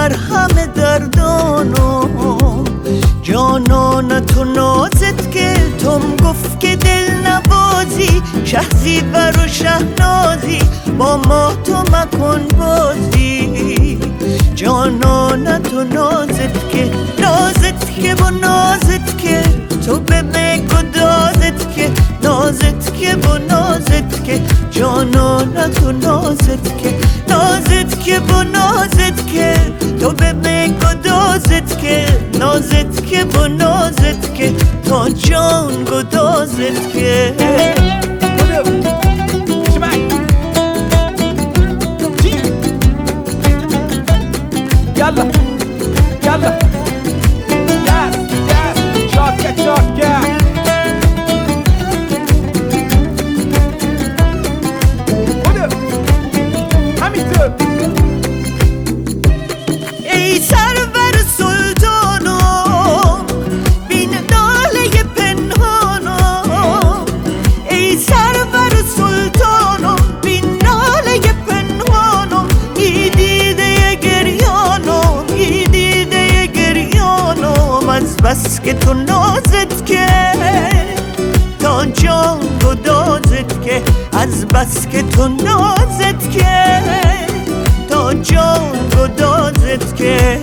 مرهم دردانم، جانان تو نازت که تم گفت که دل نبازی، شهزیور و شهنازی با ما تو مکن بازی. جانان تو نازت که و نازت که تو به گدازت که نازت که و نازت که جانان تو نازت که و نازت که تو به گدازت که نازت که و نازت که تا جان گدازت که. Yalla, yalla, yes, yes, şarkı. Hadi, همینطور. ای سرور سلطانم بین ناله پنهانم، ای سرور سلطانم بین ناله پنهانم، ای دیده گریانم، ای دیده گریانم، از بس که تو نازت که تا جان گدازت که، از بس که تو نازت که تا جان گدازت که.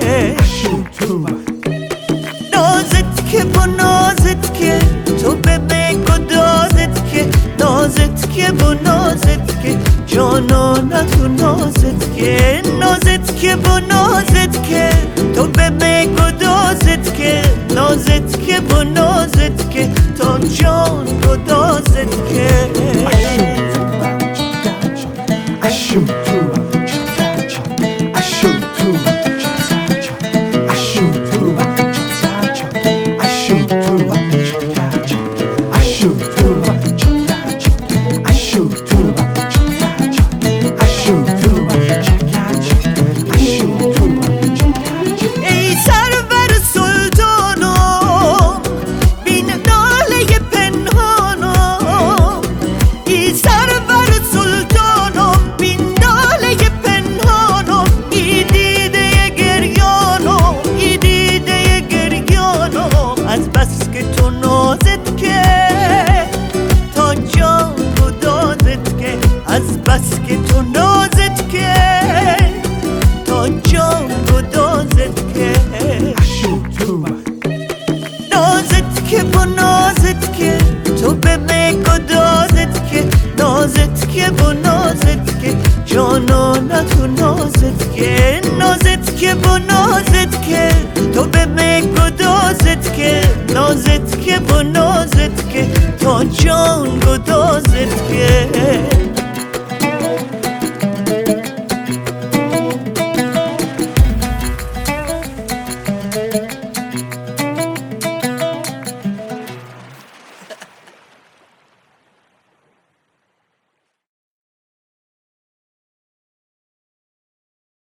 نازت که و نازت که تو به گدازت که، نازت که و نازت که جانان تو نازت که، نازت که و نازت که تو به گدازت که، نازت که و نازت که تا جان گدازت که. از بس که تو نازت که تا جان گدازت که، از بس که تو نازت که تا جان گدازت که. نازت که و نازت که تو به گدازت که، نازت که و نازت که جانان تو نازت که، نازت که و نازت که تو به گدازت که، نازت که و نازت که تا جان گدازت که.